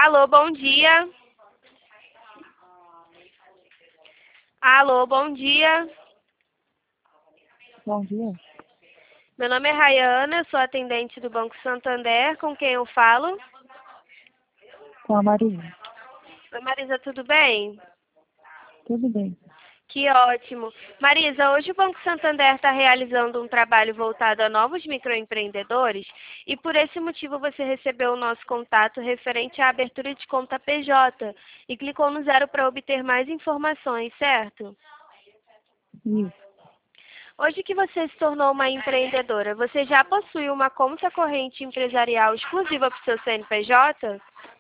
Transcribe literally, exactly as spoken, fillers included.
Alô, bom dia. Alô, bom dia. Bom dia. Meu nome é Rayana, sou atendente do Banco Santander, com quem eu falo? Com a Marisa. Oi, Marisa, tudo bem? Tudo bem. Que ótimo. Marisa, hoje o Banco Santander está realizando um trabalho voltado a novos microempreendedores e por esse motivo você recebeu o nosso contato referente à abertura de conta P J e clicou no zero para obter mais informações, certo? Isso. Hoje que você se tornou uma empreendedora, você já possui uma conta corrente empresarial exclusiva para o seu C N P J?